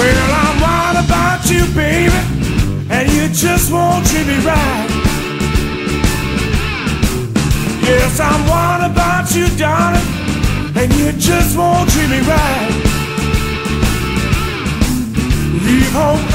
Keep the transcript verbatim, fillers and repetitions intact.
Well, I'm wild about you, baby, and you just won't treat me right. Yes, I'm wild about you, darling, and you just won't treat me right. Leave home